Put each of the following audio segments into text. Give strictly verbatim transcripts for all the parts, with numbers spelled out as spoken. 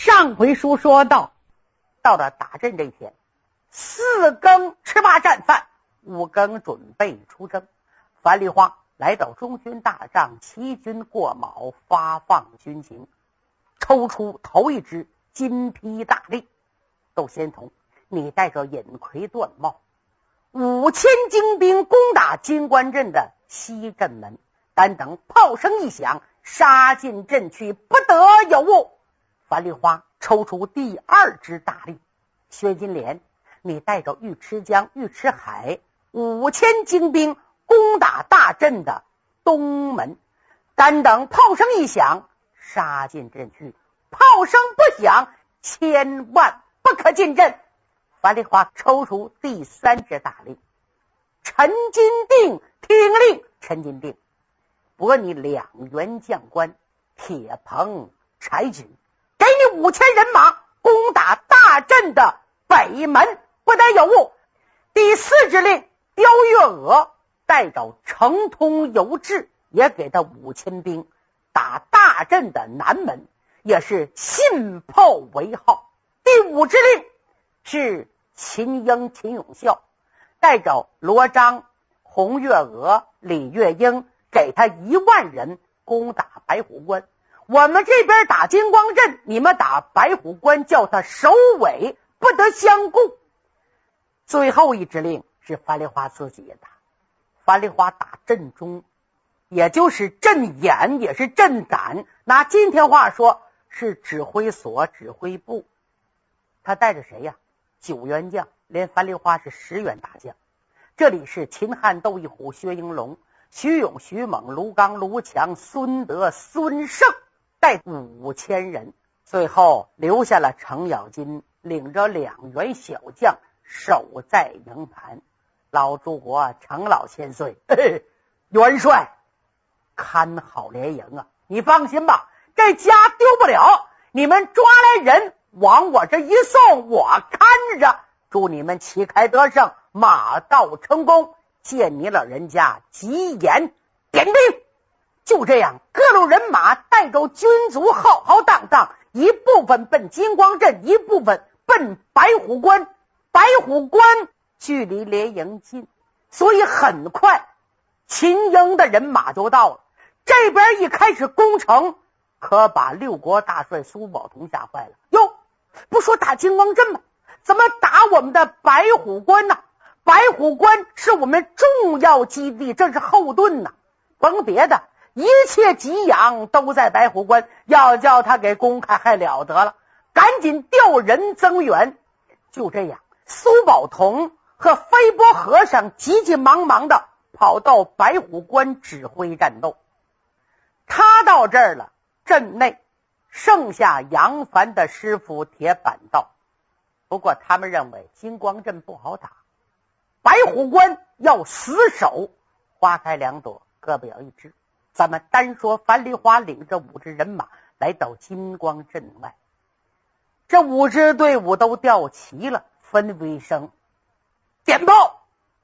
上回书说到，到了打阵这一天，四更吃罢战饭，五更准备出征。樊梨花来到中军大帐，齐军过卯，发放军情，抽出头一支金披大令。窦仙童，你带着尹逵、段茂五千精兵攻打金关镇的西镇门，但等炮声一响，杀进阵去，不得有误。樊梨花抽出第二支大令。薛金莲，你带着尉迟江、尉迟海五千精兵攻打大镇的东门，但等炮声一响，杀进阵去，炮声不响，千万不可进阵。樊梨花抽出第三支大令。陈金定听令。陈金定拨你两员将官，铁棚、柴军，给你五千人马攻打大镇的北门，不得有误。第四支令，刁月娥带着程通、游志，也给他五千兵打大镇的南门，也是信炮为号。第五支令是秦英、秦永孝带着罗章、洪月娥、李月英，给他一万人攻打白虎关。我们这边打金光镇，你们打白虎关，叫他首尾不得相顾。最后一支令是樊梨花自己也打。樊梨花打阵中，也就是阵眼，也是阵胆，拿今天话说是指挥所、指挥部。他带着谁呀？九员将，连樊梨花是十员大将。这里是秦汉窦一虎、薛应龙、徐勇、徐猛、卢刚、卢强、孙德、孙胜，带五千人。最后留下了程咬金，领着两员小将守在营盘。老诸国，程老千岁，嘿嘿，元帅看好连营啊！你放心吧，这家丢不了。你们抓来人往我这一送，我看着，祝你们旗开得胜，马到成功。见你老人家急言点兵。就这样，各路人马带着军卒浩浩荡荡，一部分奔金光镇，一部分奔白虎关。白虎关距离连营近，所以很快秦英的人马就到了。这边一开始攻城，可把六国大帅苏宝同吓坏了。哟，不说打金光镇吗？怎么打我们的白虎关呢？白虎关是我们重要基地，这是后盾呐。甭别的，一切给养都在白虎关，要叫他给攻开还了得了，赶紧调人增援。就这样，苏宝同和飞波和尚急急忙忙的跑到白虎关指挥战斗。他到这儿了，镇内剩下杨凡的师傅铁板道。不过他们认为金光镇不好打，白虎关要死守。花开两朵，各表一枝。咱们单说樊梨花领着五支人马来到金光镇外，这五支队伍都调齐了，分为声点炮，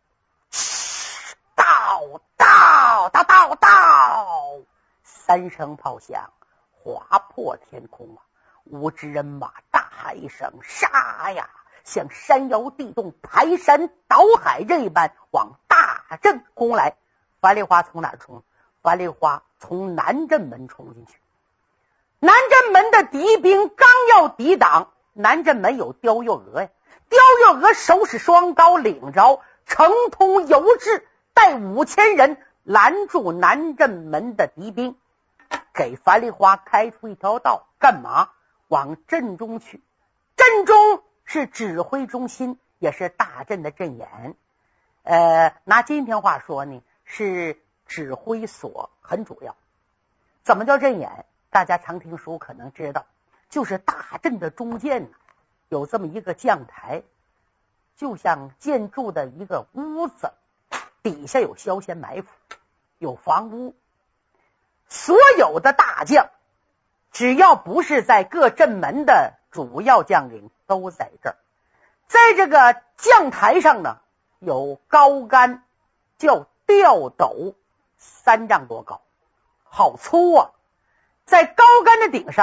到到到到到，三声炮响，划破天空啊！五支人马大喊一声，杀呀！像山摇地动、排山倒海这一般往大阵攻来。樊梨花从哪儿冲？樊梨花从南镇门冲进去。南镇门的敌兵刚要抵挡，南镇门有刁月娥呀。刁月娥手使双刀，领着程通、游志带五千人拦住南镇门的敌兵，给樊梨花开出一条道。干嘛？往阵中去。阵中是指挥中心，也是大阵的阵眼。呃，拿今天话说呢，是指挥所，很主要。怎么叫阵眼？大家常听书可能知道，就是大阵的中间有这么一个将台，就像建筑的一个屋子，底下有消遣埋伏，有房屋。所有的大将只要不是在各镇门的主要将领都在这儿。在这个将台上呢，有高杆，叫吊斗，三丈多高，好粗啊。在高杆的顶上啊，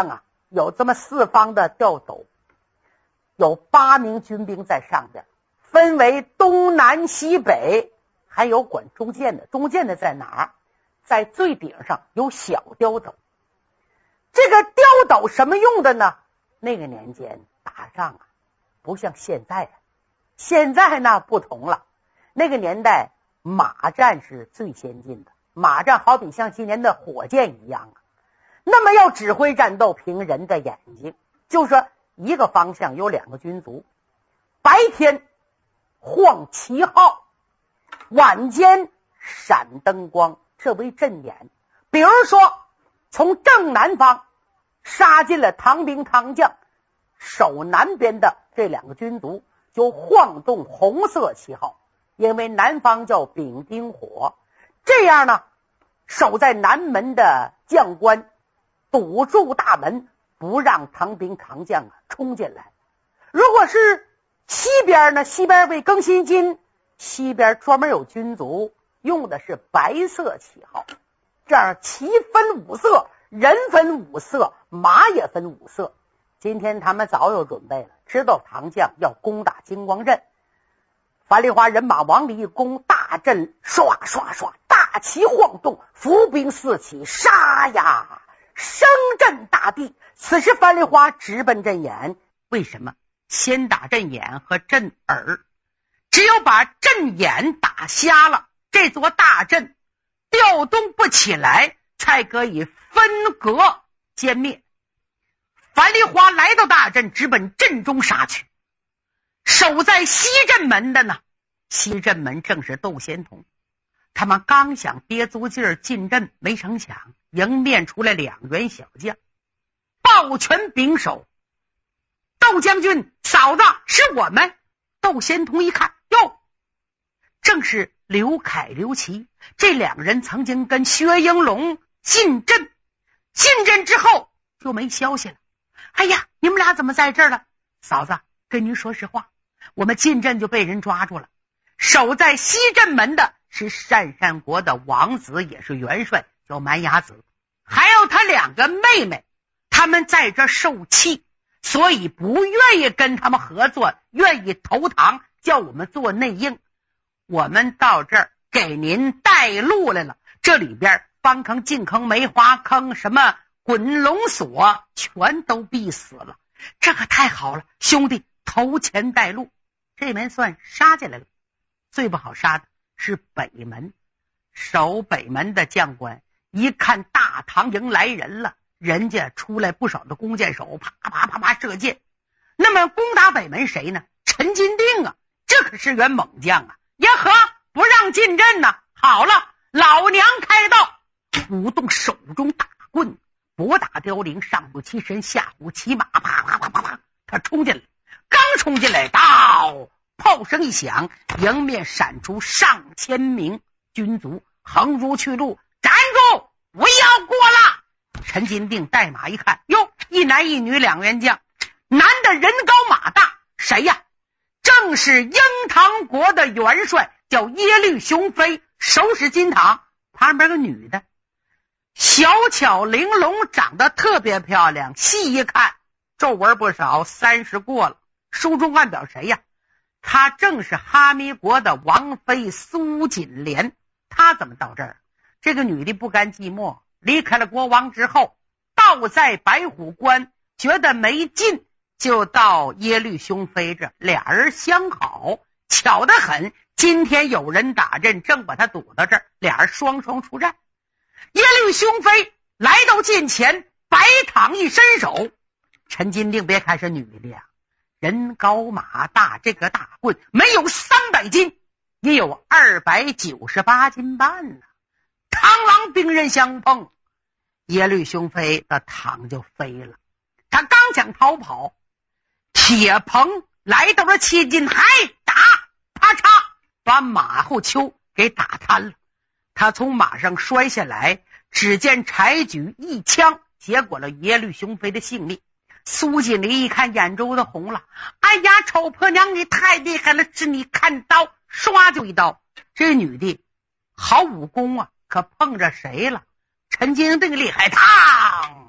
有这么四方的吊斗，有八名军兵在上边，分为东南西北，还有管中间的。中间的在哪儿？在最顶上有小吊斗。这个吊斗什么用的呢？那个年间打仗啊，不像现在啊，现在呢不同了。那个年代马战是最先进的，马战好比像今年的火箭一样啊。那么要指挥战斗，凭人的眼睛，就说一个方向有两个军卒，白天晃旗号，晚间闪灯光，这为阵眼。比如说从正南方杀进了唐兵唐将，守南边的这两个军卒就晃动红色旗号，因为南方叫丙丁火。这样呢，守在南门的将官堵住大门，不让唐兵唐将啊冲进来。如果是西边呢，西边为更新金，西边专门有军卒用的是白色旗号。这样旗分五色，人分五色，马也分五色。今天他们早有准备了，知道唐将要攻打金光镇，樊梨花人马往里一攻，大阵唰唰唰，大旗晃动，伏兵四起，杀呀，声震大地。此时樊梨花直奔阵眼。为什么？先打阵眼和阵耳，只有把阵眼打瞎了，这座大阵调动不起来，才可以分隔歼灭。樊梨花来到大阵，直奔阵中杀去。守在西阵门的呢，西阵门正是窦仙童。他们刚想憋足劲儿进阵，没成想迎面出来两员小将，抱拳拱手：“窦将军，嫂子，是我们。”窦仙童一看，哟，正是刘凯、刘琦。这两人曾经跟薛英龙进阵，进阵之后就没消息了。哎呀，你们俩怎么在这儿了？嫂子，跟您说实话，我们进阵就被人抓住了。守在西阵门的是鄯善国的王子，也是元帅，叫蛮牙子，还有他两个妹妹，他们在这受气，所以不愿意跟他们合作，愿意投降，叫我们做内应。我们到这儿给您带路来了，这里边方坑、进坑、梅花坑，什么滚龙锁，全都闭死了。这可太好了，兄弟投钱带路，这门算杀进来了。最不好杀的是北门，守北门的将官一看大唐营来人了，人家出来不少的弓箭手，啪啪啪啪射箭。那么攻打北门谁呢？陈金定啊，这可是员猛将啊！呀呵，不让进阵呢。好了，老娘开道，舞动手中大棍，拨打凋零，上不其身，下虎骑马，啪啪啪啪啪，他冲进来。刚冲进来，到炮声一响，迎面闪出上千名军卒，横如去路，站住，不要过了。陈金定带马一看，哟，一男一女两员将，男的人高马大，谁呀？正是英唐国的元帅，叫耶律雄飞，手使金堂。旁边个女的，小巧玲珑，长得特别漂亮，细一看皱纹不少，三十过了。书中暗表谁呀？她正是哈密国的王妃苏锦莲。她怎么到这儿？这个女的不甘寂寞，离开了国王之后，倒在白虎关，觉得没劲，就到耶律雄飞这，俩人相好，巧得很。今天有人打阵，正把他堵到这儿，俩人双双出战。耶律雄飞来到近前，白躺一伸手。陈金定别看是女的呀，人高马大，这个大棍没有三百斤，也有二百九十八斤半呢、啊。螳螂兵刃相碰，耶律雄飞的躺就飞了。他刚想逃跑，铁棚来到了切近，还打，啪嚓，把马后丘给打瘫了。他从马上摔下来，只见柴举一枪，结果了耶律雄飞的性命。苏锦麟一看，眼珠子红了，哎呀，丑婆娘，你太厉害了，是你看刀，唰就一刀。这女的好武功啊，可碰着谁了？陈金定厉害，嘡，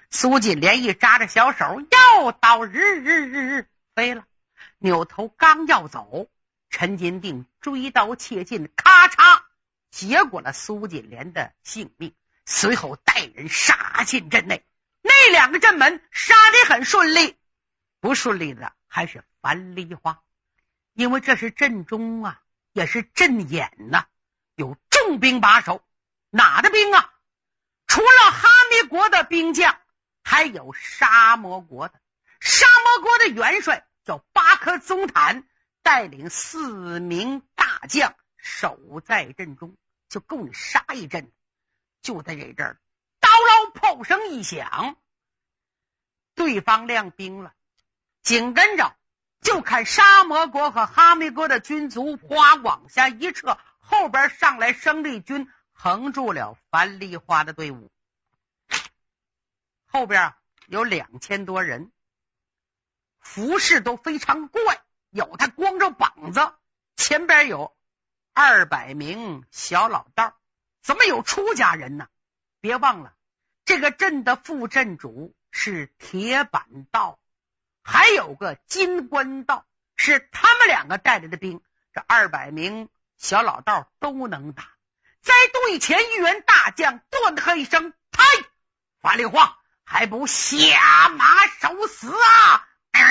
苏锦莲一扎着小手，又到日日日日飞了。扭头刚要走，陈金定追刀切近，咔嚓结果了苏锦莲的性命，随后带人杀进阵内。那两个阵门杀得很顺利，不顺利的还是樊梨花，因为这是阵中啊，也是阵眼呐、啊，有重兵把守。哪的兵啊？除了哈密国的兵将，还有沙摩国的。沙摩国的元帅叫巴克宗坦，带领四名大将守在阵中，就够你杀一阵。就在这阵儿，刀捞炮声一响，对方亮兵了。紧跟着就看沙摩国和哈密国的军卒哗往下一撤，后边上来生力军横住了樊梨花的队伍。后边有两千多人，服饰都非常怪，有他光着膀子，前边有二百名小老道。怎么有出家人呢？别忘了，这个镇的副镇主是铁板道，还有个金官道，是他们两个带来的兵。这二百名小老道都能打。在队前一员大将断喝一声：“嗨！樊梨花，还不下马受死啊！”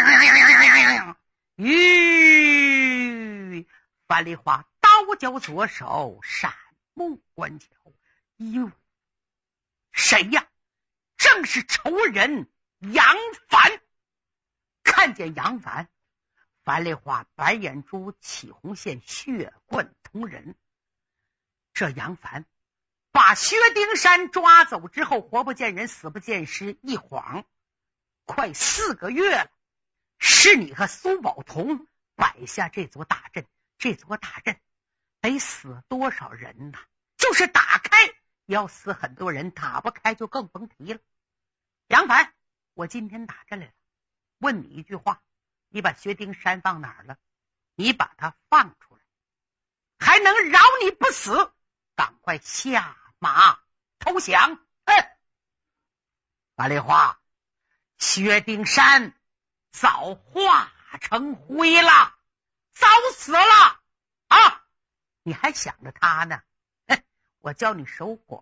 吁，樊梨花刀交左手，闪目观瞧，哟，谁呀？正是仇人杨凡。看见杨凡，樊梨花白眼珠起红线，血贯瞳仁。这杨凡把薛丁山抓走之后，活不见人，死不见尸，一晃快四个月了。是你和苏宝同摆下这座大阵，这座大阵得死多少人呐？就是打开要死很多人，打不开就更甭提了。杨凡，我今天打这来了，问你一句话，你把薛丁山放哪儿了？你把他放出来，还能饶你不死，赶快下马投降。哼！樊梨花，薛丁山早化成灰了，早死了啊！你还想着他呢？哼，我教你守寡。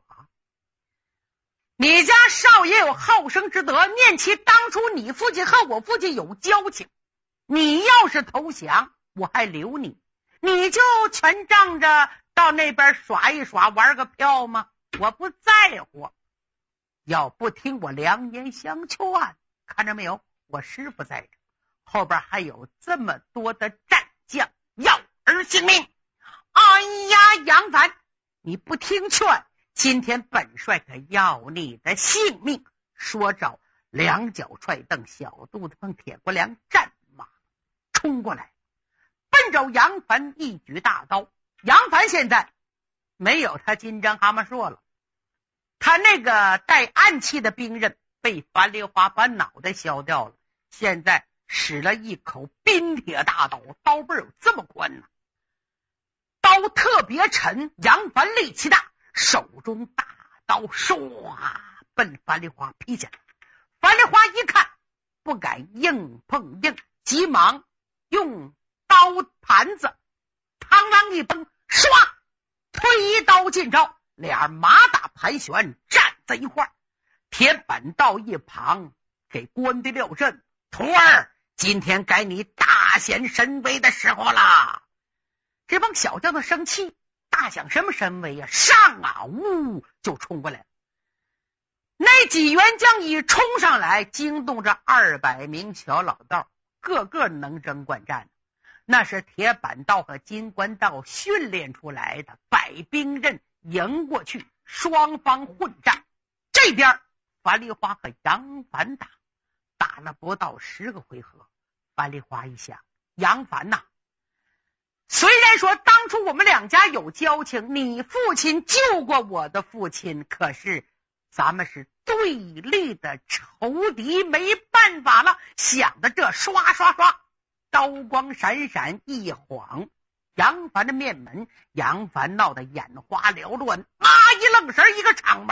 你家少爷有好生之德，念其当初你父亲和我父亲有交情，你要是投降，我还留你，你就全仗着到那边耍一耍，玩个票吗？我不在乎。要不听我良言相劝，看着没有，我师傅在这，后边还有这么多的战将要儿性命。哎呀，杨凡，你不听劝，今天本帅可要你的性命。说着，两脚踹蹬，小肚子碰铁锅梁，战马冲过来，奔着杨凡一举大刀。杨凡现在没有他金章蛤蟆硕了，他那个带暗器的兵刃被樊梨花把脑袋削掉了，现在使了一口冰铁大刀，刀背有这么宽呢、啊，刀特别沉。杨凡力气大，手中大刀唰奔樊梨花劈下来。樊梨花一看不敢硬碰硬，急忙用刀盘子嘡啷一崩，唰推刀进招，俩马打盘旋站在一块儿。铁板道一旁给关的撂阵，徒儿，今天该你大显神威的时候了。这帮小将的生气，大显什么神威啊？上啊，呜就冲过来了。那几员将一冲上来，惊动着二百名小老道，个个能征惯战，那是铁板道和金官道训练出来的，摆兵刃迎过去，双方混战。这边樊梨花和杨凡打，打了不到十个回合。樊梨花一想，杨凡呐、啊，虽然说当初我们两家有交情，你父亲救过我的父亲，可是咱们是对立的仇敌，没办法了。想的这刷刷刷，刀光闪闪，一晃杨凡的面门，杨凡闹得眼花缭乱，妈一愣神，一个敞门，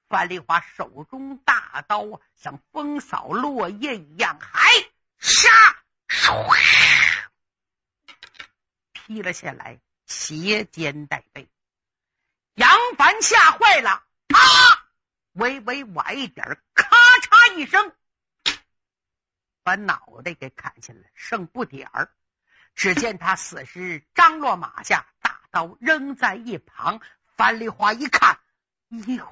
樊梨花手中大刀像风扫落叶一样，还杀劈了下来，斜肩带背。杨凡吓坏了，啊！微微崴一点，咔嚓一声，把脑袋给砍下来，剩不点儿。只见他死尸张落马下，大刀扔在一旁。樊梨花一看，哟，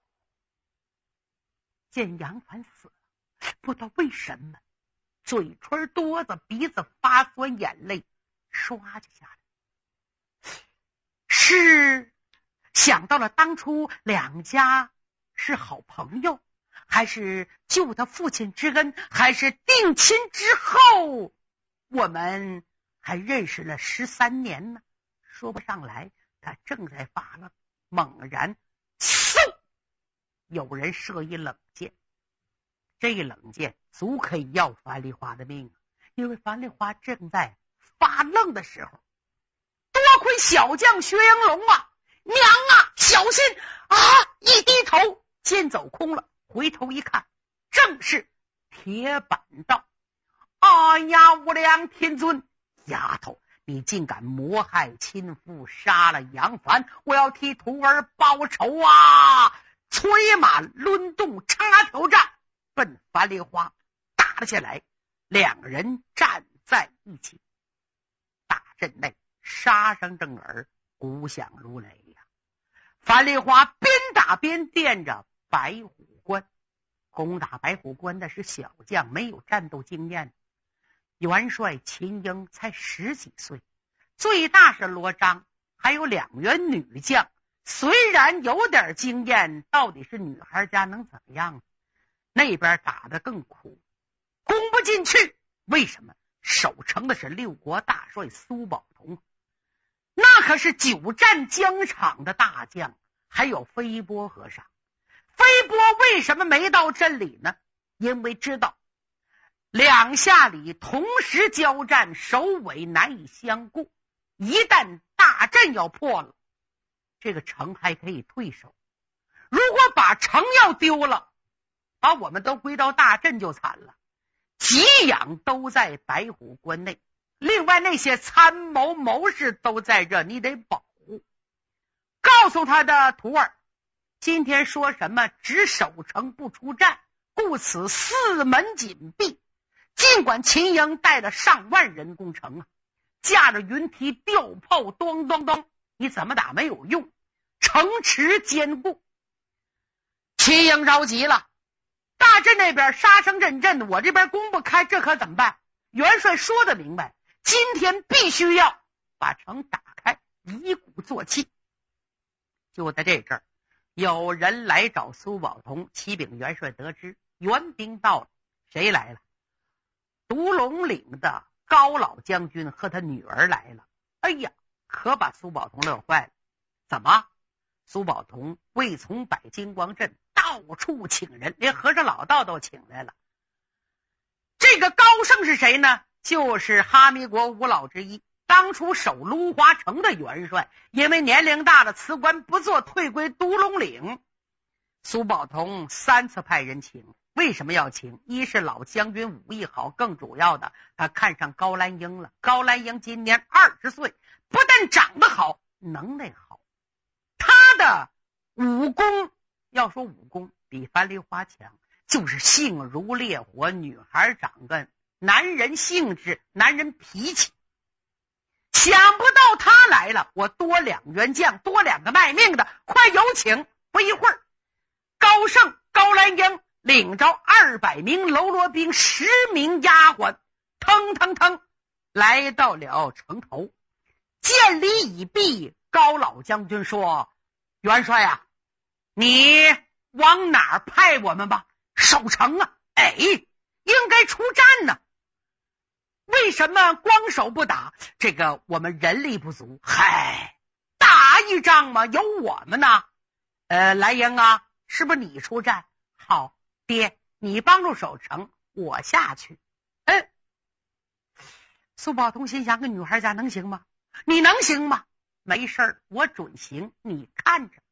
见杨凡死了，不知道为什么嘴唇哆子，鼻子发酸，眼泪唰就下来。是想到了当初两家是好朋友，还是救他父亲之恩，还是定亲之后我们还认识了十三年呢？说不上来。他正在发愣，猛然嗖，有人射一冷箭。这一冷箭足可以要樊梨花的命，因为樊梨花正在发愣的时候，多亏小将薛英龙啊，娘啊，小心啊！一低头，箭走空了，回头一看，正是铁板道。哎呀，无量天尊，丫头，你竟敢谋害亲父，杀了杨凡，我要替徒儿报仇啊！催马抡动插头战，奔樊梨花打了下来。两人站在一起，大阵内杀声震耳，鼓响如雷呀！樊梨花边打边垫着白虎关，攻打白虎关的是小将，没有战斗经验。元帅秦英才十几岁，最大是罗章，还有两员女将，虽然有点经验，到底是女孩家能怎么样？那边打得更苦，攻不进去。为什么？守城的是六国大帅苏宝同，那可是久战疆场的大将，还有飞波和尚。飞波为什么没到镇里呢？因为知道两下里同时交战，首尾难以相顾，一旦大阵要破了，这个城还可以退守。如果把城要丢了，把我们都归到大阵就惨了。给养都在白虎关内，另外那些参谋谋士都在这，你得保护。告诉他的徒儿，今天说什么只守城不出战，故此四门紧闭。尽管秦英带了上万人攻城啊，架着云梯吊炮，咚咚咚，你怎么打没有用，城池坚固。秦英着急了，大阵那边杀声阵阵的，我这边攻不开，这可怎么办？元帅说的明白，今天必须要把城打开，以鼓作气。就在这阵儿，有人来找苏宝同，启禀元帅得知援兵到了。谁来了？独龙岭的高老将军和他女儿来了。哎呀，可把苏宝同乐坏了。怎么？苏宝同未从摆金光阵，到处请人，连和尚老道都请来了。这个高胜是谁呢？就是哈密国五老之一，当初守芦花城的元帅，因为年龄大了辞官不做，退归独龙岭。苏宝同三次派人请，为什么要请？一是老将军武艺好，更主要的他看上高兰英了。高兰英今年二十岁，不但长得好，能耐好，他的武功，要说武功比樊梨花强，就是性如烈火，女孩长个男人性质，男人脾气。想不到他来了，我多两员将，多两个卖命的，快有请。不一会儿，高胜、高兰英领着二百名喽啰兵，十名丫鬟，腾腾腾来到了城头。见礼已毕，高老将军说：元帅啊，你往哪儿派我们吧？守城啊。哎，应该出战呢。为什么光守不打？这个我们人力不足。嗨，打一仗嘛，有我们呢。呃，兰英啊，是不是你出战？好，爹，你帮助守城，我下去。嗯，苏宝同心想，个女孩家能行吗？你能行吗？没事儿，我准行，你看着。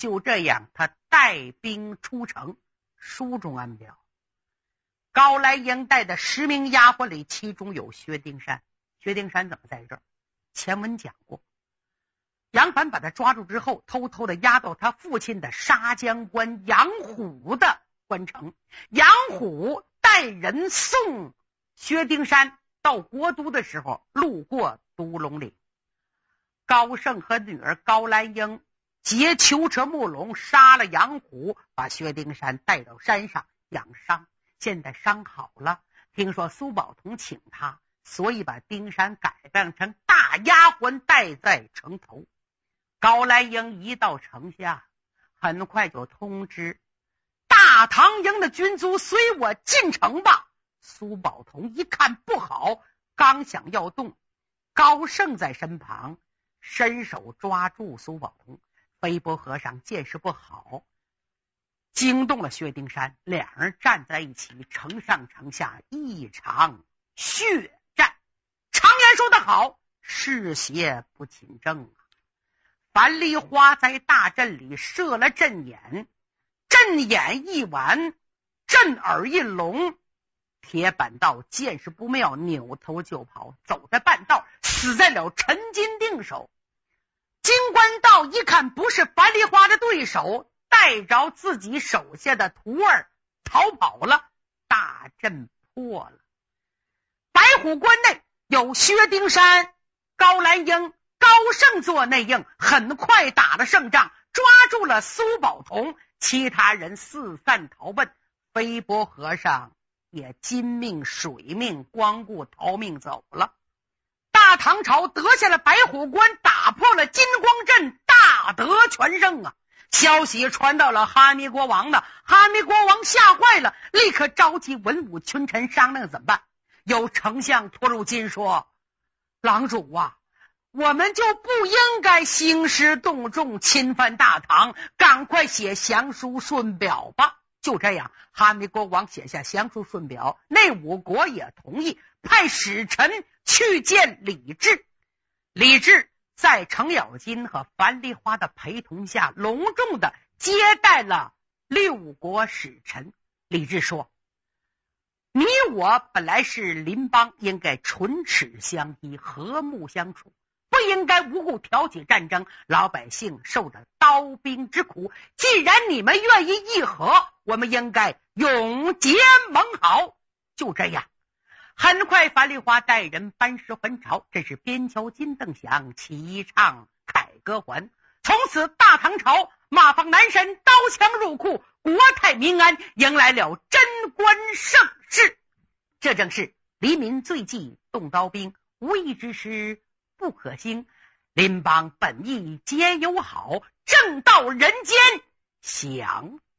就这样，他带兵出城。书中暗表，高兰英带的十名丫鬟里，其中有薛丁山。薛丁山怎么在这儿？前文讲过，杨凡把他抓住之后，偷偷的押到他父亲的杀将官杨虎的官城。杨虎带人送薛丁山到国都的时候，路过独龙岭。高盛和女儿高兰英劫囚车木龙，杀了杨虎，把薛丁山带到山上养伤。现在伤好了，听说苏宝同请他，所以把丁山改扮成大丫鬟，带在城头。高兰英一到城下，很快就通知大唐营的军卒随我进城吧。苏宝同一看不好，刚想要动，高盛在身旁伸手抓住苏宝同。飞波和尚见势不好，惊动了薛丁山，两人站在一起，城上城下一场血战。常言说得好，是邪不侵正啊！樊梨花在大阵里设了阵眼，阵眼一完，震耳一聋，铁板道见势不妙，扭头就跑，走在半道，死在了陈金定手。金官道一看不是樊梨花的对手，带着自己手下的徒儿逃跑了，大阵破了。白虎关内有薛丁山、高兰英、高盛做内应，很快打了胜仗，抓住了苏宝同，其他人四散逃奔。飞波和尚也金命水命，光顾逃命走了。大唐朝得下了白虎关，打破了金光阵，大得全胜啊！消息传到了哈密国王呢，哈密国王吓坏了，立刻召集文武群臣商量怎么办。有丞相托入金说：郎主啊，我们就不应该兴师动众侵犯大唐，赶快写降书顺表吧。就这样，哈密国王写下降书顺表，内五国也同意，派使臣去见李治。李治在程咬金和樊梨花的陪同下，隆重的接待了六国使臣。李治说：你我本来是邻邦，应该唇齿相依，和睦相处，不应该无故挑起战争，老百姓受着刀兵之苦。既然你们愿意议和，我们应该永结盟好。就这样，很快樊梨花带人班师还朝，这是边敲金邓响，齐唱凯歌还。从此大唐朝马放南山，刀枪入库，国泰民安，迎来了贞观盛世。这正是黎民最忌动刀兵，无义之师不可兴，邻邦本意皆友好，正道人间享